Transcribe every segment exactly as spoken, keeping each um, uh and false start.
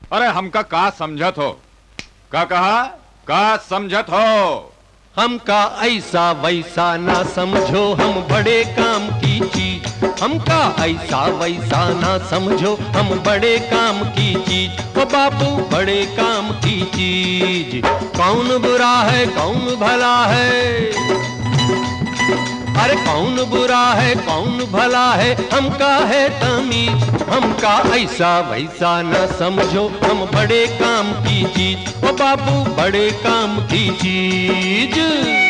अरे हमका का समझत हो? का कहा? का समझत हो? हमका ऐसा वैसा ना समझो, हम बड़े काम की चीज। हमका ऐसा वैसा ना समझो, हम बड़े काम की चीज। ओ बाबू बड़े काम की चीज। कौन बुरा है कौन भला है, अरे कौन बुरा है कौन भला है, हमका है तमीज। हमका ऐसा वैसा न समझो, हम बड़े काम की चीज। ओ बाबू बड़े काम की चीज।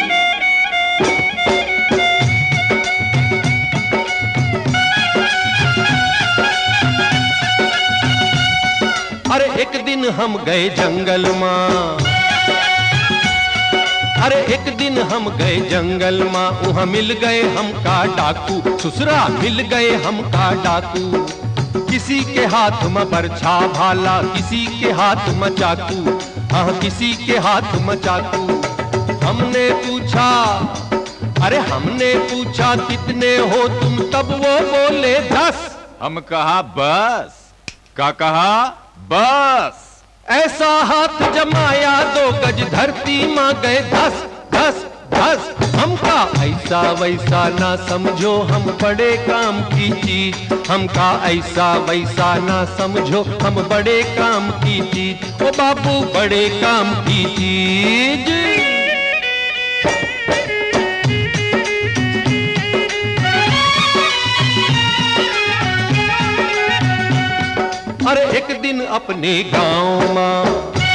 अरे एक दिन हम गए जंगल मां, अरे एक दिन हम गए जंगल मां, वहाँ मिल गए हमका डाकू। ससुरा मिल गए हमका डाकू। किसी के हाथ में बरछा भाला, किसी के हाथ में चाकू। हाँ किसी के हाथ में चाकू। हमने पूछा, अरे हमने पूछा कितने हो तुम, तब वो बोले दस। हम कहा बस। का कहा? बस। ऐसा हाथ जमाया दो गज धरती मां गए धस धस धस। हमका ऐसा वैसा ना समझो, हम बड़े काम की चीज। हमका ऐसा वैसा ना समझो, हम बड़े काम की चीज। ओ बाबू बड़े काम की चीज। अरे एक दिन अपने गांव मां,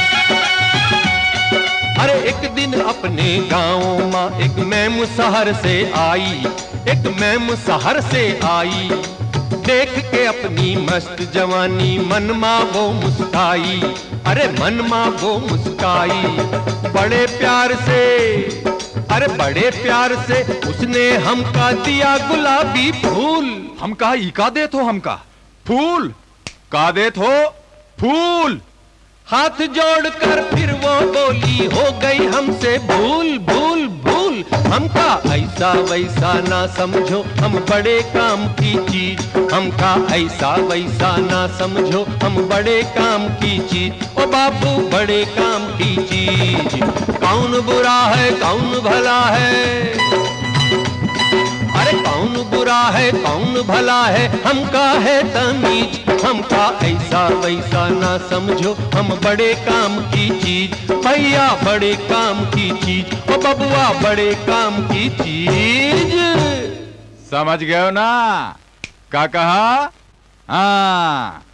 अरे एक दिन अपने गांव मां, एक मैम शहर से आई। एक मैम शहर से आई। देख के अपनी मस्त जवानी, मन मां वो मुस्काई। अरे मन मां वो मुस्काई। बड़े प्यार से, अरे बड़े प्यार से उसने हमका दिया गुलाबी फूल। हमका इका दे तो हमका फूल का देत हो? फूल। हाथ जोड़कर फिर वो बोली, हो गई हमसे भूल भूल भूल। हमका ऐसा वैसा ना समझो, हम बड़े काम की चीज। हमका ऐसा वैसा ना समझो, हम बड़े काम की चीज। ओ बाबू बड़े काम की चीज। कौन बुरा है कौन भला है, अरे कौन बुरा है कौन भला है, हमका है तमीज। हमका ऐसा वैसा ना समझो, हम बड़े काम की चीज। भैया बड़े काम की चीज। ओ बबुआ बड़े काम की चीज। समझ गए हो ना? का कहा? हाँ।